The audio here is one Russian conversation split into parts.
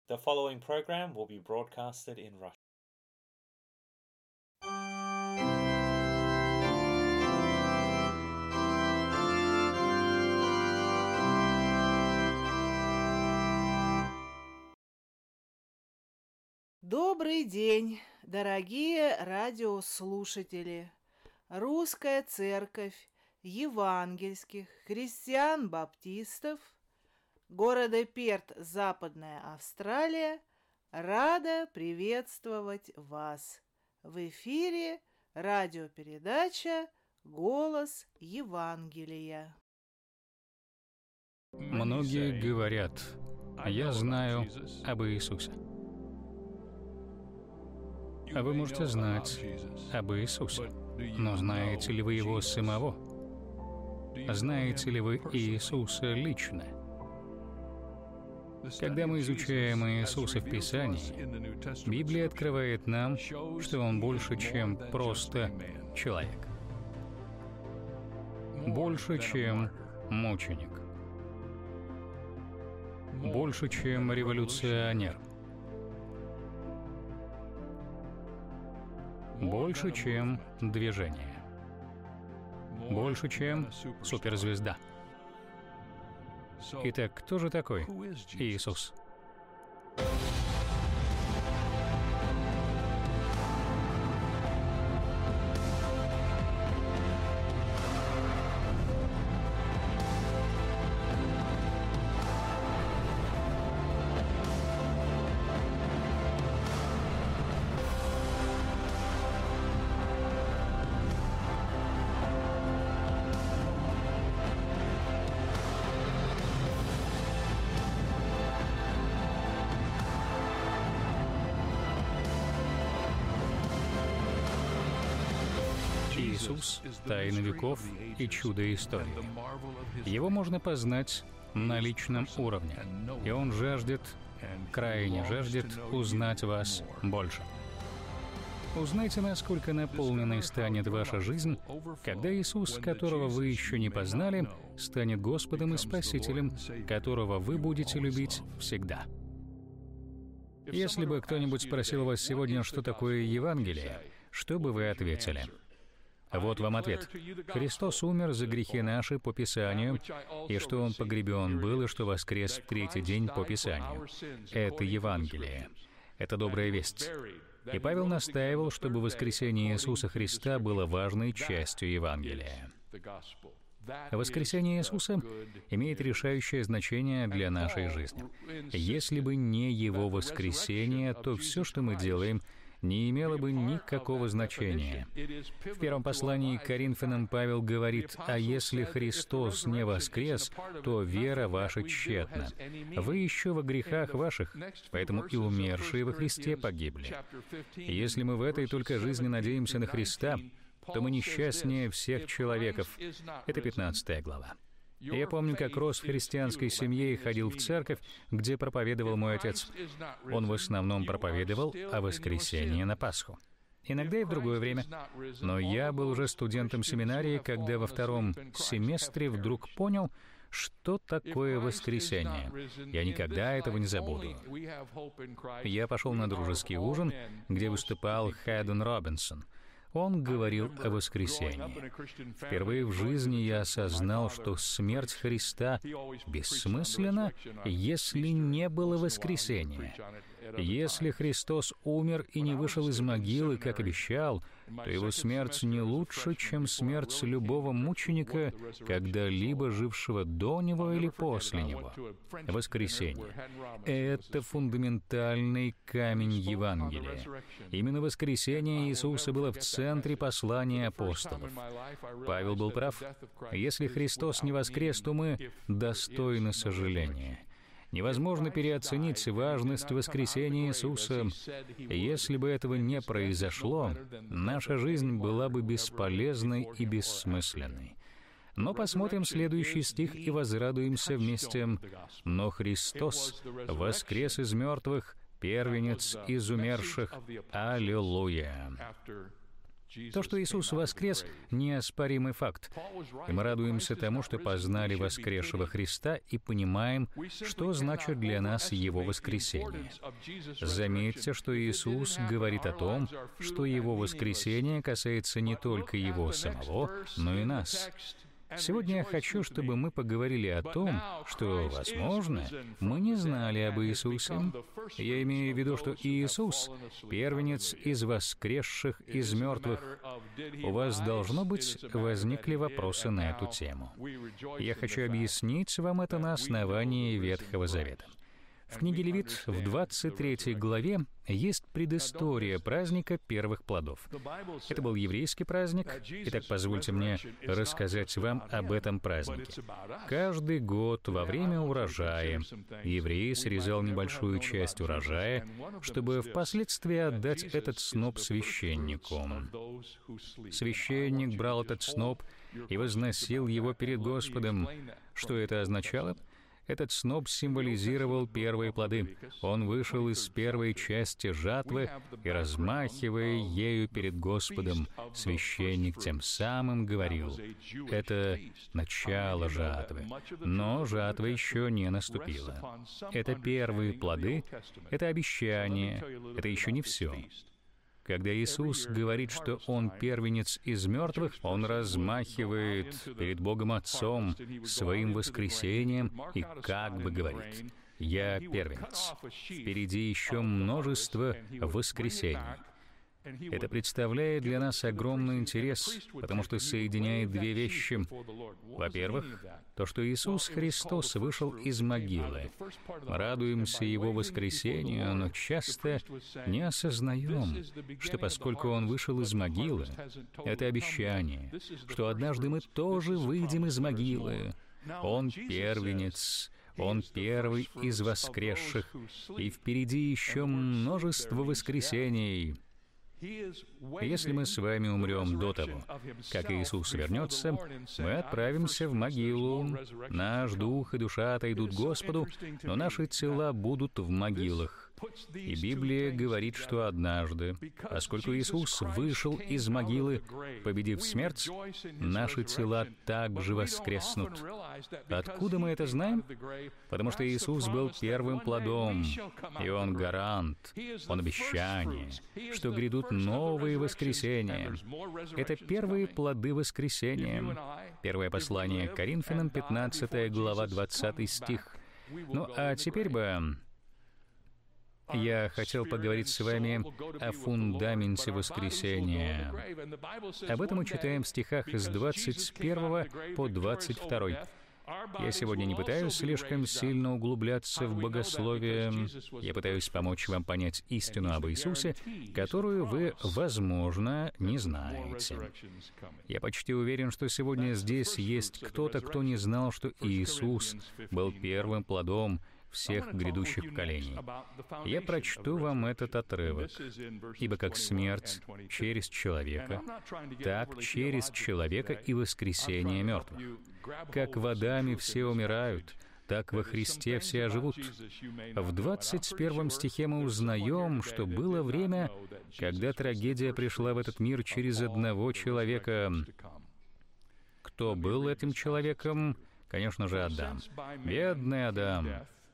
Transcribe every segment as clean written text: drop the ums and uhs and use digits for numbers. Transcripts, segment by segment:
The following program will be broadcasted in Russian. Добрый день, дорогие радиослушатели! Русская Церковь Евангельских Христиан-Баптистов города Перт, Западная Австралия, рада приветствовать вас. В эфире радиопередача «Голос Евангелия». Многие говорят: «Я знаю об Иисусе». А вы можете знать об Иисусе, но знаете ли вы Его самого? Знаете ли вы Иисуса лично? Когда мы изучаем Иисуса в Писании, Библия открывает нам, что Он больше, чем просто человек. Больше, чем мученик. Больше, чем революционер. Больше, чем движение. Больше, чем суперзвезда. Итак, кто же такой Иисус? Иисус — тайна веков и чудо истории. Его можно познать на личном уровне, и Он жаждет, крайне жаждет узнать вас больше. Узнайте, насколько наполненной станет ваша жизнь, когда Иисус, которого вы еще не познали, станет Господом и Спасителем, которого вы будете любить всегда. Если бы кто-нибудь спросил вас сегодня, что такое Евангелие, что бы вы ответили? Вот вам ответ. Христос умер за грехи наши по Писанию, и что Он погребен был, и что воскрес в третий день по Писанию. Это Евангелие. Это добрая весть. И Павел настаивал, чтобы воскресение Иисуса Христа было важной частью Евангелия. Воскресение Иисуса имеет решающее значение для нашей жизни. Если бы не Его воскресение, то все, что мы делаем, не имело бы никакого значения. В первом послании к Коринфянам Павел говорит: «А если Христос не воскрес, то вера ваша тщетна. Вы еще во грехах ваших, поэтому и умершие во Христе погибли». Если мы в этой только жизни надеемся на Христа, то мы несчастнее всех человеков. Это 15 глава. Я помню, как рос в христианской семье и ходил в церковь, где проповедовал мой отец. Он в основном проповедовал о воскресении на Пасху. Иногда и в другое время. Но я был уже студентом семинарии, когда во втором семестре вдруг понял, что такое воскресение. Я никогда этого не забуду. Я пошел на дружеский ужин, где выступал Хэдден Робинсон. Он говорил о воскресении. Впервые в жизни я осознал, что смерть Христа бессмысленна, если не было воскресения. Если Христос умер и не вышел из могилы, как обещал, то Его смерть не лучше, чем смерть любого мученика, когда-либо жившего до Него или после Него. Воскресение — это фундаментальный камень Евангелия. Именно воскресение Иисуса было в центре послания апостолов. Павел был прав. Если Христос не воскрес, то мы достойны сожаления. Невозможно переоценить важность воскресения Иисуса. Если бы этого не произошло, наша жизнь была бы бесполезной и бессмысленной. Но посмотрим следующий стих и возрадуемся вместе. «Но Христос воскрес из мертвых, первенец из умерших. Аллилуйя!» То, что Иисус воскрес, неоспоримый факт. И мы радуемся тому, что познали воскресшего Христа и понимаем, что значит для нас Его воскресение. Заметьте, что Иисус говорит о том, что Его воскресение касается не только Его самого, но и нас. Сегодня я хочу, чтобы мы поговорили о том, что, возможно, мы не знали об Иисусе. Я имею в виду, что Иисус — первенец из воскресших из мертвых. У вас, должно быть, возникли вопросы на эту тему. Я хочу объяснить вам это на основании Ветхого Завета. В книге Левит в 23 главе есть предыстория праздника первых плодов. Это был еврейский праздник. Итак, позвольте мне рассказать вам об этом празднике. Каждый год во время урожая еврей срезал небольшую часть урожая, чтобы впоследствии отдать этот сноп священнику. Священник брал этот сноп и возносил его перед Господом. Что это означало? Этот сноп символизировал первые плоды. Он вышел из первой части жатвы, и, размахивая ею перед Господом, священник тем самым говорил: «Это начало жатвы». Но жатва еще не наступила. Это первые плоды, это обещание, это еще не все. Когда Иисус говорит, что Он первенец из мертвых, Он размахивает перед Богом Отцом своим воскресением и как бы говорит: «Я первенец». Впереди еще множество воскресений. Это представляет для нас огромный интерес, потому что соединяет две вещи. Во-первых, то, что Иисус Христос вышел из могилы. Мы радуемся Его воскресению, но часто не осознаем, что поскольку Он вышел из могилы, это обещание, что однажды мы тоже выйдем из могилы. Он первенец, Он первый из воскресших, и впереди еще множество воскресений. Если мы с вами умрем до того, как Иисус вернется, мы отправимся в могилу. Наш дух и душа отойдут к Господу, но наши тела будут в могилах. И Библия говорит, что однажды, поскольку Иисус вышел из могилы, победив смерть, наши тела также воскреснут. Откуда мы это знаем? Потому что Иисус был первым плодом, и Он гарант, Он обещание, что грядут новые воскресения. Это первые плоды воскресения. Первое послание к Коринфянам, 15 глава, 20 стих. Ну, а теперь бы я хотел поговорить с вами о фундаменте воскресения. Об этом мы читаем в стихах с 21 по 22. Я сегодня не пытаюсь слишком сильно углубляться в богословие. Я пытаюсь помочь вам понять истину об Иисусе, которую вы, возможно, не знаете. Я почти уверен, что сегодня здесь есть кто-то, кто не знал, что Иисус был первым плодом всех грядущих поколений. Я прочту вам этот отрывок. «Ибо как смерть через человека, так через человека и воскресение мертвых. Как в Адаме все умирают, так во Христе все оживут». В 21 стихе мы узнаем, что было время, когда трагедия пришла в этот мир через одного человека. Кто был этим человеком? Конечно же, Адам. Бедный Адам.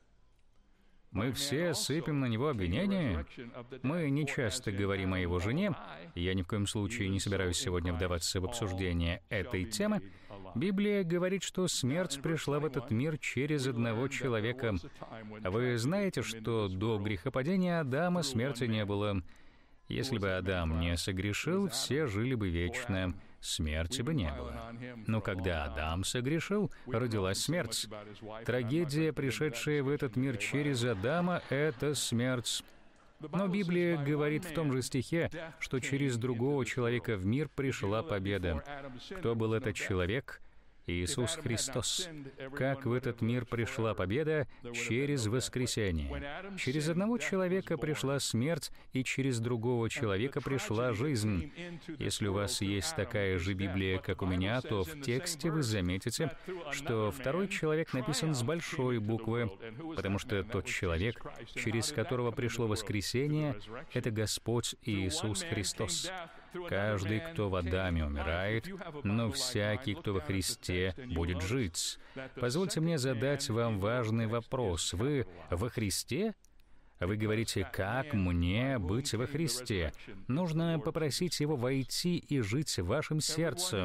Мы все сыпем на него обвинения. Мы не часто говорим о его жене. Я ни в коем случае не собираюсь сегодня вдаваться в обсуждение этой темы. Библия говорит, что смерть пришла в этот мир через одного человека. Вы знаете, что до грехопадения Адама смерти не было. Если бы Адам не согрешил, все жили бы вечно. Смерти бы не было. Но когда Адам согрешил, родилась смерть. Трагедия, пришедшая в этот мир через Адама, — это смерть. Но Библия говорит в том же стихе, что через другого человека в мир пришла победа. Кто был этот человек? Иисус Христос. Как в этот мир пришла победа? Через воскресение. Через одного человека пришла смерть, и через другого человека пришла жизнь. Если у вас есть такая же Библия, как у меня, то в тексте вы заметите, что второй человек написан с большой буквы, потому что тот человек, через которого пришло воскресение, — это Господь Иисус Христос. Каждый, кто в Адаме, умирает, но всякий, кто во Христе, будет жить. Позвольте мне задать вам важный вопрос. Вы во Христе? Вы говорите, как мне быть во Христе? Нужно попросить Его войти и жить в вашем сердце.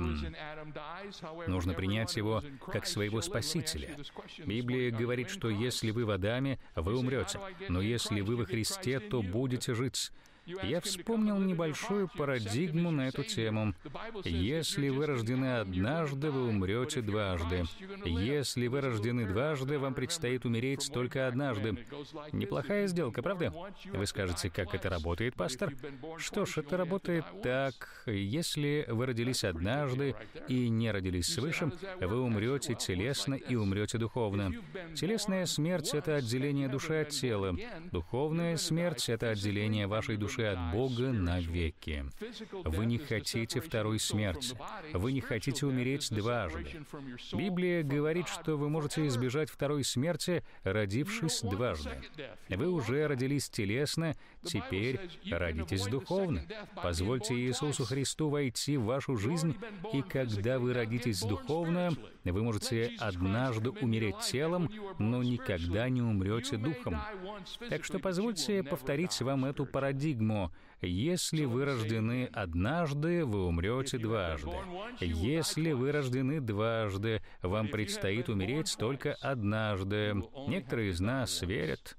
Нужно принять Его как своего Спасителя. Библия говорит, что если вы в Адаме, вы умрете, но если вы во Христе, то будете жить. Я вспомнил небольшую парадигму на эту тему. Если вы рождены однажды, вы умрете дважды. Если вы рождены дважды, вам предстоит умереть только однажды. Неплохая сделка, правда? Вы скажете, как это работает, пастор? Что ж, это работает так. Если вы родились однажды и не родились свыше, вы умрете телесно и умрете духовно. Телесная смерть — это отделение души от тела. Духовная смерть — это отделение вашей души от Бога навеки. Вы не хотите второй смерти. Вы не хотите умереть дважды. Библия говорит, что вы можете избежать второй смерти, родившись дважды. Вы уже родились телесно, теперь родитесь духовно. Позвольте Иисусу Христу войти в вашу жизнь, и когда вы родитесь духовно, вы можете однажды умереть телом, но никогда не умрете духом. Так что позвольте повторить вам эту парадигму. Если вы рождены однажды, вы умрете дважды. Если вы рождены дважды, вам предстоит умереть только однажды. Некоторые из нас верят,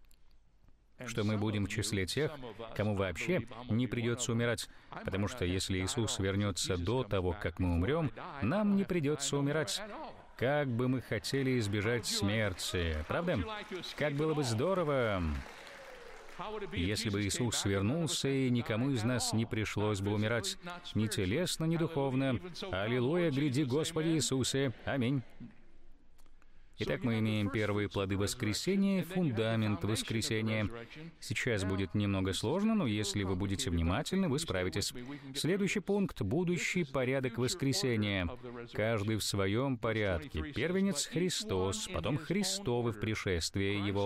что мы будем в числе тех, кому вообще не придется умирать, потому что если Иисус вернется до того, как мы умрем, нам не придется умирать. Как бы мы хотели избежать смерти, правда? Как было бы здорово, если бы Иисус вернулся, и никому из нас не пришлось бы умирать, ни телесно, ни духовно. Аллилуйя, гряди, Господи Иисусе. Аминь. Итак, мы имеем первые плоды воскресения, фундамент воскресения. Сейчас будет немного сложно, но если вы будете внимательны, вы справитесь. Следующий пункт — будущий порядок воскресения. Каждый в своем порядке. Первенец — Христос, потом Христовы в пришествии Его.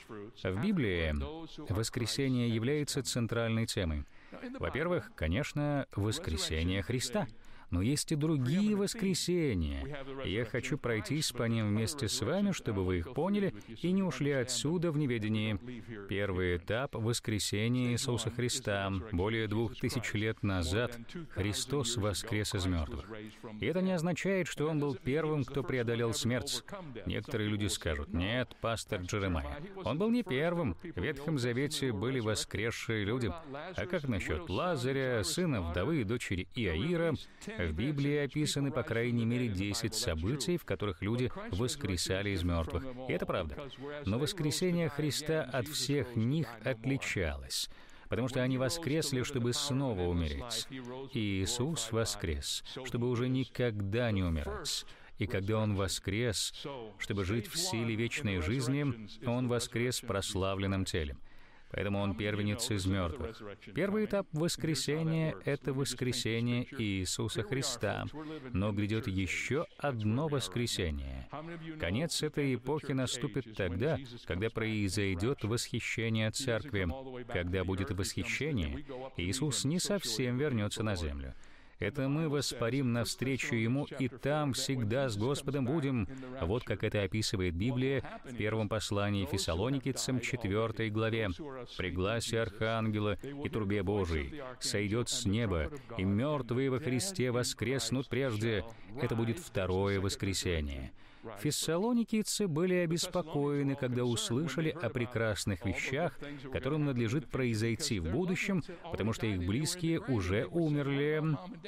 В Библии воскресение является центральной темой. Во-первых, конечно, воскресение Христа. Но есть и другие воскресения. Я хочу пройтись по ним вместе с вами, чтобы вы их поняли и не ушли отсюда в неведении. Первый этап — воскресения Иисуса Христа. Более 2000 лет назад Христос воскрес из мертвых. И это не означает, что Он был первым, кто преодолел смерть. Некоторые люди скажут: «Нет, пастор Джеремайя, Он был не первым. В Ветхом Завете были воскресшие люди. А как насчет Лазаря, сына вдовы и дочери Иаира?» В Библии описаны по крайней мере 10 событий, в которых люди воскресали из мертвых. И это правда. Но воскресение Христа от всех них отличалось, потому что они воскресли, чтобы снова умереть. И Иисус воскрес, чтобы уже никогда не умирать. И когда Он воскрес, чтобы жить в силе вечной жизни, Он воскрес в прославленном теле. Поэтому Он первенец из мертвых. Первый этап воскресения — это воскресение Иисуса Христа. Но грядет еще одно воскресение. Конец этой эпохи наступит тогда, когда произойдет восхищение Церкви. Когда будет восхищение, Иисус не совсем вернется на землю. Это мы воспарим навстречу Ему, и там всегда с Господом будем. Вот как это описывает Библия в первом послании Фессалоникийцам, 4 главе. «При гласе архангела и трубе Божией сойдет с неба, и мертвые во Христе воскреснут прежде». Это будет второе воскресение. Фессалоникийцы были обеспокоены, когда услышали о прекрасных вещах, которым надлежит произойти в будущем, потому что их близкие уже умерли.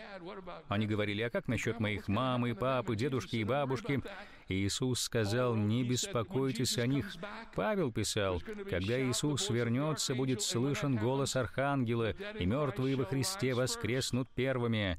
Они говорили: «А как насчет моих мамы, папы, дедушки и бабушки?» И Иисус сказал: «Не беспокойтесь о них». Павел писал: «Когда Иисус вернется, будет слышен голос архангела, и мертвые во Христе воскреснут первыми».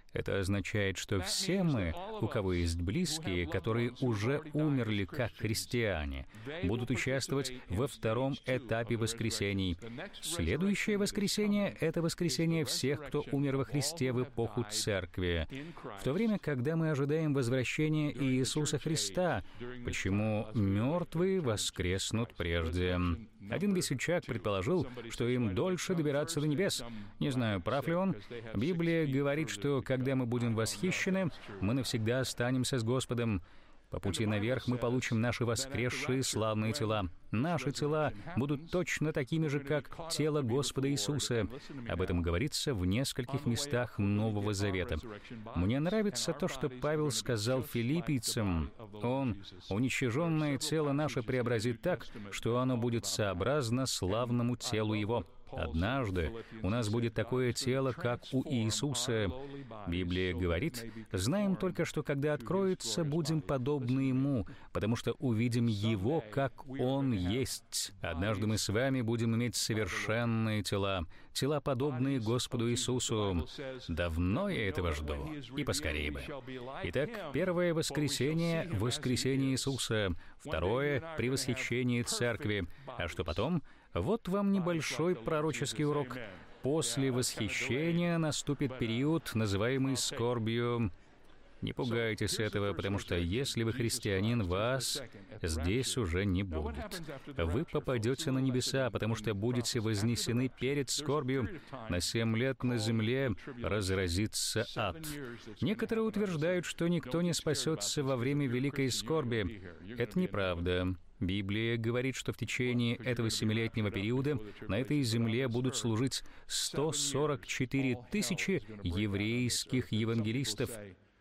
Это означает, что все мы, у кого есть близкие, которые уже умерли как христиане, будут участвовать во втором этапе воскресений. Следующее воскресение — это воскресение всех, кто умер во Христе в эпоху Церкви. В то время, когда мы ожидаем возвращения Иисуса Христа, почему мертвые воскреснут прежде? Один весельчак предположил, что им дольше добираться до небес. Не знаю, прав ли он. Библия говорит, что когда мы будем восхищены, мы навсегда останемся с Господом. По пути наверх мы получим наши воскресшие славные тела. Наши тела будут точно такими же, как тело Господа Иисуса. Об этом говорится в нескольких местах Нового Завета. Мне нравится то, что Павел сказал филиппийцам. Он уничиженное тело наше преобразит так, что оно будет сообразно славному телу Его. Однажды у нас будет такое тело, как у Иисуса. Библия говорит, знаем только, что когда откроется, будем подобны Ему, потому что увидим Его, как Он есть. Однажды мы с вами будем иметь совершенные тела, тела, подобные Господу Иисусу. Давно я этого жду, и поскорее бы. Итак, первое воскресение — воскресение Иисуса, второе — при восхищении Церкви. А что потом? Вот вам небольшой пророческий урок. После восхищения наступит период, называемый скорбью. Не пугайтесь этого, потому что если вы христианин, вас здесь уже не будет. Вы попадете на небеса, потому что будете вознесены перед скорбью. На 7 лет на земле разразится ад. Некоторые утверждают, что никто не спасется во время великой скорби. Это неправда. Библия говорит, что в течение этого 7-летнего периода на этой земле будут служить 144 тысячи еврейских евангелистов.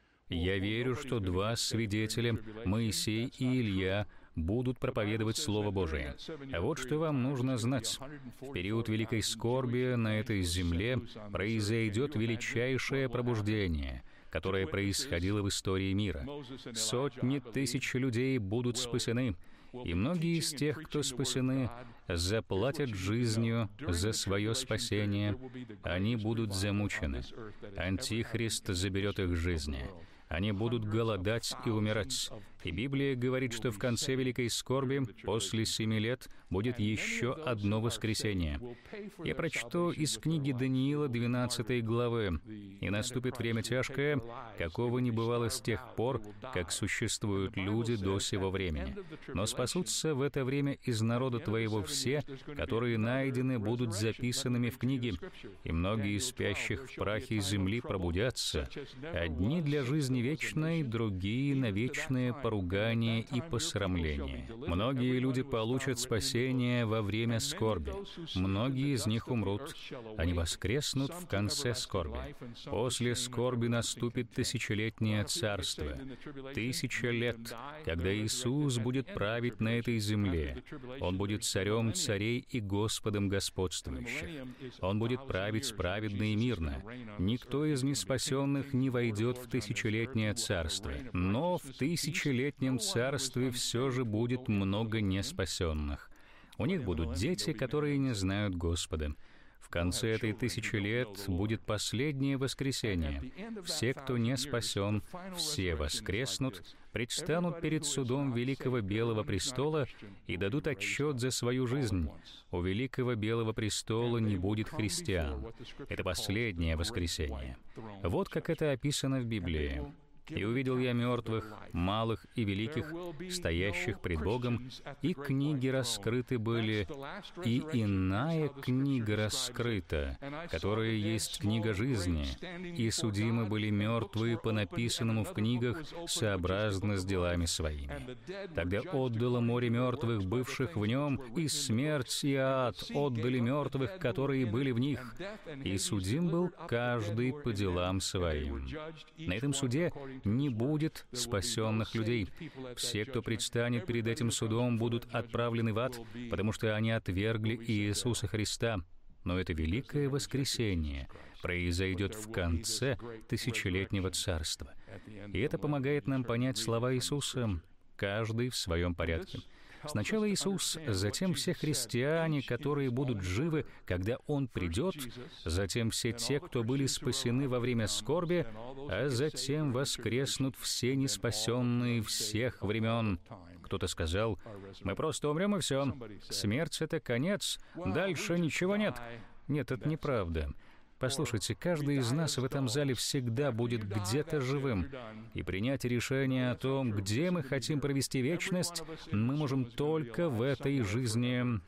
Я верю, что 2 свидетеля, Моисей и Илья, будут проповедовать Слово Божие. А вот что вам нужно знать. В период великой скорби на этой земле произойдет величайшее пробуждение, которое происходило в истории мира. Сотни тысяч людей будут спасены, и многие из тех, кто спасены, заплатят жизнью за свое спасение. Они будут замучены. Антихрист заберет их жизни. Они будут голодать и умирать. И Библия говорит, что в конце великой скорби, после 7 лет, будет еще одно воскресение. Я прочту из книги Даниила 12 главы. «И наступит время тяжкое, какого не бывало с тех пор, как существуют люди до сего времени. Но спасутся в это время из народа твоего все, которые найдены будут записанными в книге. И многие из спящих в прахе земли пробудятся, одни для жизни вечной, другие на вечное поругание и посрамление. Многие люди получат спасение во время скорби. Многие из них умрут. Они воскреснут в конце скорби. После скорби наступит тысячелетнее царство. 1000 лет, когда Иисус будет править на этой земле. Он будет царем царей и Господом господствующих. Он будет править праведно и мирно. Никто из неспасенных не войдет в тысячелетнее царство. Но в тысячелетнем царстве все же будет много неспасенных. У них будут дети, которые не знают Господа. В конце этой 1000 лет будет последнее воскресение. Все, кто не спасен, все воскреснут, предстанут перед судом Великого Белого Престола и дадут отчет за свою жизнь. У Великого Белого Престола не будет христиан. Это последнее воскресение. Вот как это описано в Библии. «И увидел я мертвых, малых и великих, стоящих пред Богом, и книги раскрыты были, и иная книга раскрыта, которая есть книга жизни, и судимы были мертвые по написанному в книгах сообразно с делами своими. Тогда отдало море мертвых, бывших в нем, и смерть и ад отдали мертвых, которые были в них, и судим был каждый по делам своим». На этом суде не будет спасенных людей. Все, кто предстанет перед этим судом, будут отправлены в ад, потому что они отвергли Иисуса Христа. Но это великое воскресение произойдет в конце тысячелетнего царства. И это помогает нам понять слова Иисуса, каждый в своем порядке. Сначала Иисус, затем все христиане, которые будут живы, когда Он придет, затем все те, кто были спасены во время скорби, а затем воскреснут все неспасенные всех времен. Кто-то сказал: «Мы просто умрем и все. Смерть — это конец, дальше ничего нет». Нет, это неправда. Послушайте, каждый из нас в этом зале всегда будет где-то живым. И принять решение о том, где мы хотим провести вечность, мы можем только в этой жизни.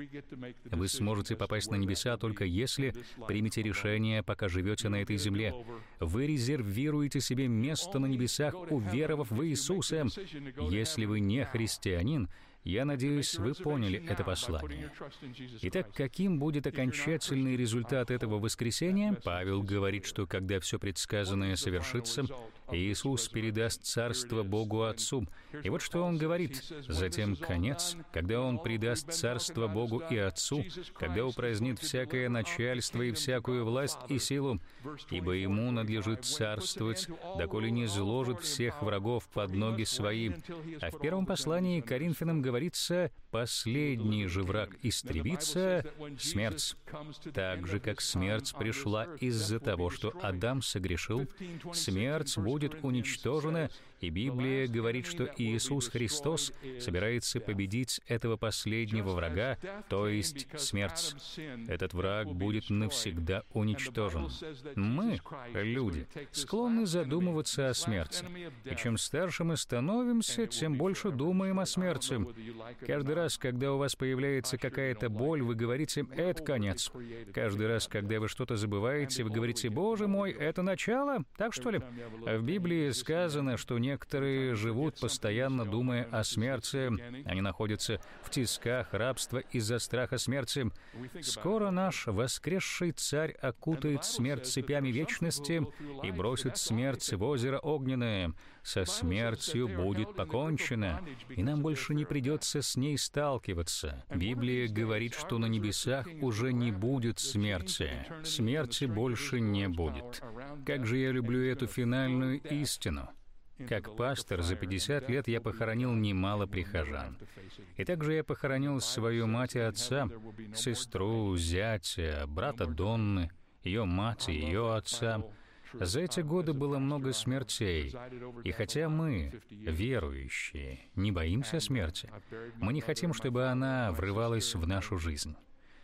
Вы сможете попасть на небеса только если примете решение, пока живете на этой земле. Вы резервируете себе место на небесах, уверовав в Иисуса. Если вы не христианин, я надеюсь, вы поняли это послание. Итак, каким будет окончательный результат этого воскресения? Павел говорит, что когда все предсказанное совершится, Иисус передаст царство Богу Отцу. И вот что Он говорит: затем конец, когда Он предаст царство Богу и Отцу, когда упразднит всякое начальство и всякую власть и силу, ибо Ему надлежит царствовать, доколе не зложит всех врагов под ноги свои. А в первом послании к Коринфянам говорится: последний же враг истребится — смерть. Так же, как смерть пришла из-за того, что Адам согрешил, смерть будет уничтожена, и Библия говорит, что Иисус Христос собирается победить этого последнего врага, то есть смерть. Этот враг будет навсегда уничтожен. Мы, люди, склонны задумываться о смерти. И чем старше мы становимся, тем больше думаем о смерти. Каждый раз, когда у вас появляется какая-то боль, вы говорите: «Это конец». Каждый раз, когда вы что-то забываете, вы говорите: «Боже мой, это начало?» Так что ли? В Библии сказано, что некоторые живут, постоянно думая о смерти. Они находятся в тисках рабства из-за страха смерти. Скоро наш воскресший Царь окутает смерть цепями вечности и бросит смерть в озеро огненное. Со смертью будет покончено, и нам больше не придется с ней сталкиваться. Библия говорит, что на небесах уже не будет смерти. Смерти больше не будет. Как же я люблю эту финальную истину. Как пастор за 50 лет я похоронил немало прихожан. И также я похоронил свою мать и отца, сестру, зятя, брата Донны, ее мать и ее отца. За эти годы было много смертей, и хотя мы, верующие, не боимся смерти, мы не хотим, чтобы она врывалась в нашу жизнь.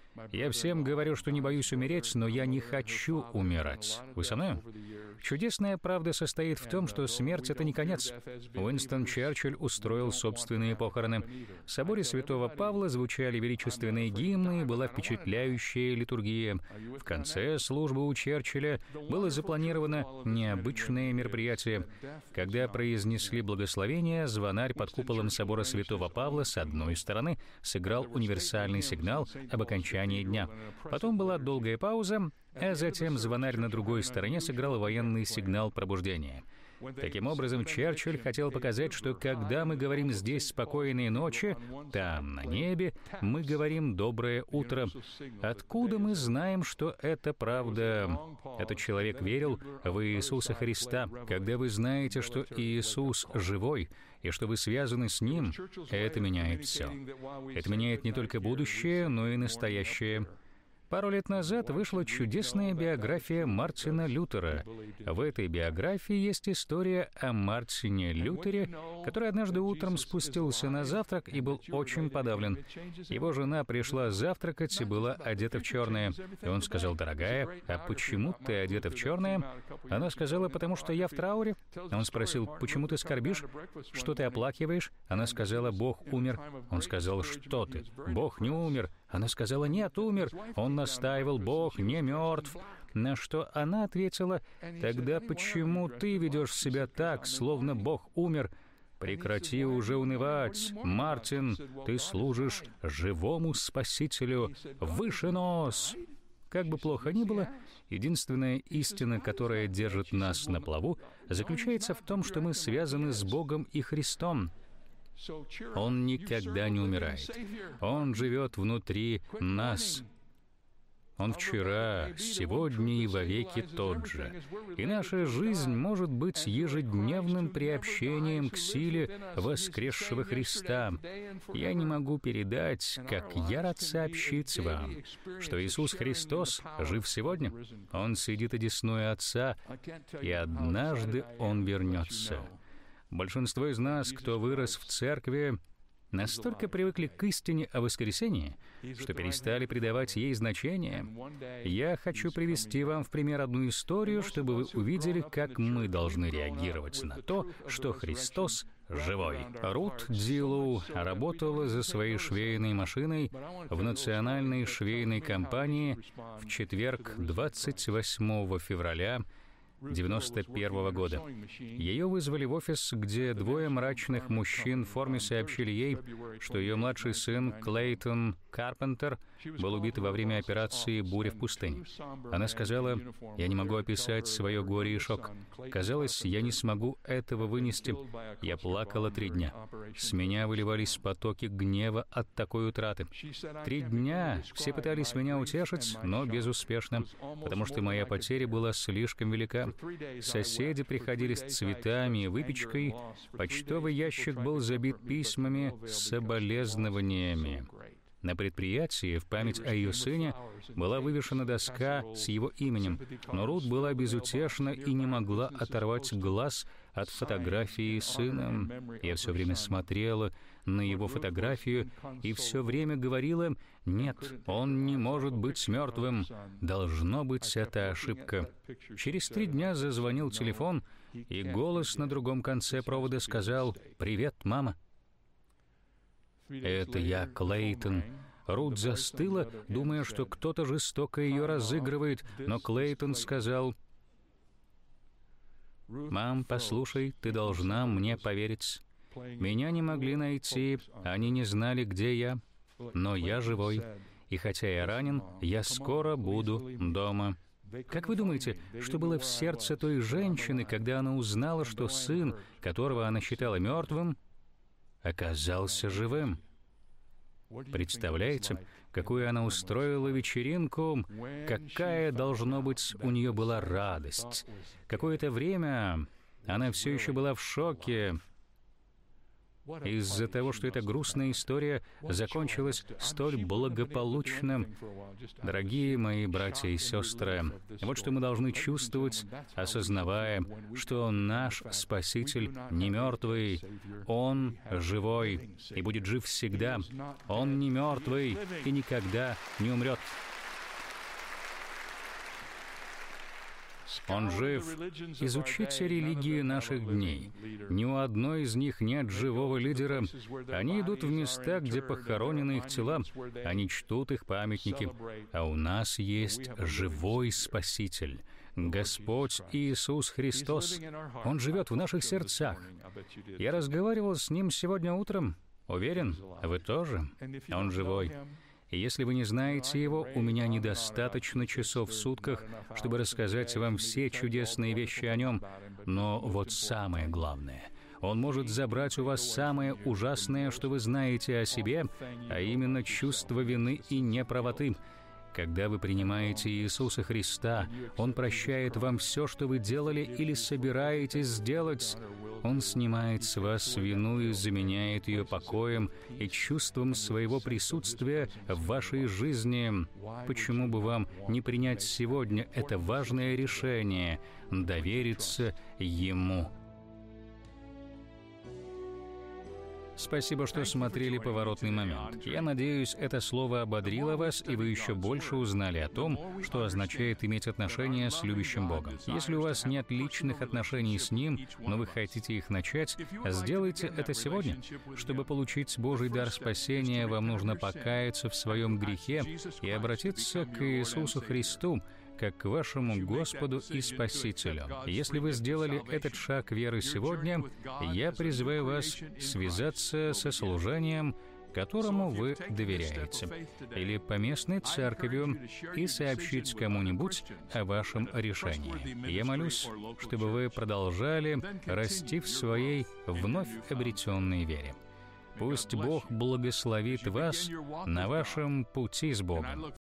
Я всем говорю, что не боюсь умереть, но я не хочу умирать. Вы со мной? Чудесная правда состоит в том, что смерть — это не конец. Уинстон Черчилль устроил собственные похороны. В соборе Святого Павла звучали величественные гимны, была впечатляющая литургия. В конце службы у Черчилля было запланировано необычное мероприятие. Когда произнесли благословение, звонарь под куполом собора Святого Павла с одной стороны сыграл универсальный сигнал об окончании дня. Потом была долгая пауза, а затем звонарь на другой стороне сыграл военный сигнал пробуждения. Таким образом, Черчилль хотел показать, что когда мы говорим здесь «спокойной ночи», там, на небе, мы говорим «доброе утро». Откуда мы знаем, что это правда? Этот человек верил в Иисуса Христа. Когда вы знаете, что Иисус живой, и что вы связаны с Ним, это меняет все. Это меняет не только будущее, но и настоящее. Пару лет назад вышла чудесная биография Мартина Лютера. В этой биографии есть история о Мартине Лютере, который однажды утром спустился на завтрак и был очень подавлен. Его жена пришла завтракать и была одета в черное. И он сказал: «Дорогая, а почему ты одета в черное?» Она сказала: «Потому что я в трауре». Он спросил: «Почему ты скорбишь? Что ты оплакиваешь?» Она сказала: «Бог умер». Он сказал: «Что ты? Бог не умер». Она сказала: «Нет, умер». Он настаивал: «Бог не мертв». На что она ответила: «Тогда почему ты ведешь себя так, словно Бог умер? Прекрати уже унывать, Мартин, ты служишь живому Спасителю. Выше нос!» Как бы плохо ни было, единственная истина, которая держит нас на плаву, заключается в том, что мы связаны с Богом и Христом. Он никогда не умирает. Он живет внутри нас. Он вчера, сегодня и вовеки тот же. И наша жизнь может быть ежедневным приобщением к силе воскресшего Христа. Я не могу передать, как я рад сообщить вам, что Иисус Христос жив сегодня. Он сидит одесную Отца, и однажды Он вернется. Большинство из нас, кто вырос в церкви, настолько привыкли к истине о воскресении, что перестали придавать ей значение. Я хочу привести вам в пример одну историю, чтобы вы увидели, как мы должны реагировать на то, что Христос живой. Рут Дилу работала за своей швейной машиной в национальной швейной компании в четверг, 28 февраля 1991 года. Ее вызвали в офис, где двое мрачных мужчин в форме сообщили ей, что ее младший сын Клейтон Карпентер был убит во время операции «Буря в пустыне». Она сказала: «Я не могу описать свое горе и шок. Казалось, я не смогу этого вынести. Я плакала 3 дня. С меня выливались потоки гнева от такой утраты. 3 дня все пытались меня утешить, но безуспешно, потому что моя потеря была слишком велика. Соседи приходили с цветами и выпечкой, почтовый ящик был забит письмами с соболезнованиями». На предприятии в память о ее сыне была вывешена доска с его именем, но Рут была безутешна и не могла оторвать глаз от фотографии сына. Я все время смотрела на его фотографию и все время говорила: «Нет, он не может быть мертвым. Должно быть, это ошибка». Через 3 дня зазвонил телефон, и голос на другом конце провода сказал: «Привет, мама». «Это я, Клейтон». Рут застыла, думая, что кто-то жестоко ее разыгрывает, но Клейтон сказал: «Мам, послушай, ты должна мне поверить. Меня не могли найти, они не знали, где я, но я живой, и хотя я ранен, я скоро буду дома». Как вы думаете, что было в сердце той женщины, когда она узнала, что сын, которого она считала мертвым, оказался живым? Представляете, какую она устроила вечеринку, какая, должно быть, у нее была радость. Какое-то время она все еще была в шоке из-за того, что эта грустная история закончилась столь благополучно. Дорогие мои братья и сестры, вот что мы должны чувствовать, осознавая, что наш Спаситель не мертвый, Он живой и будет жив всегда. Он не мертвый и никогда не умрет. Он жив. Изучите религии наших дней. Ни у одной из них нет живого лидера. Они идут в места, где похоронены их тела. Они чтут их памятники. А у нас есть живой Спаситель. Господь Иисус Христос. Он живет в наших сердцах. Я разговаривал с Ним сегодня утром. Уверен, вы тоже. Он живой. И если вы не знаете Его, у меня недостаточно часов в сутках, чтобы рассказать вам все чудесные вещи о Нем. Но вот самое главное — Он может забрать у вас самое ужасное, что вы знаете о себе, а именно чувство вины и неправоты. Когда вы принимаете Иисуса Христа, Он прощает вам все, что вы делали или собираетесь сделать. Он снимает с вас вину и заменяет ее покоем и чувством своего присутствия в вашей жизни. Почему бы вам не принять сегодня это важное решение — довериться Ему? Спасибо, что смотрели «Поворотный момент». Я надеюсь, это слово ободрило вас, и вы еще больше узнали о том, что означает иметь отношения с любящим Богом. Если у вас нет личных отношений с Ним, но вы хотите их начать, сделайте это сегодня. Чтобы получить Божий дар спасения, вам нужно покаяться в своем грехе и обратиться к Иисусу Христу, как к вашему Господу и Спасителю. Если вы сделали этот шаг веры сегодня, я призываю вас связаться со служением, которому вы доверяете, или поместной церковью, и сообщить кому-нибудь о вашем решении. Я молюсь, чтобы вы продолжали расти в своей вновь обретенной вере. Пусть Бог благословит вас на вашем пути с Богом.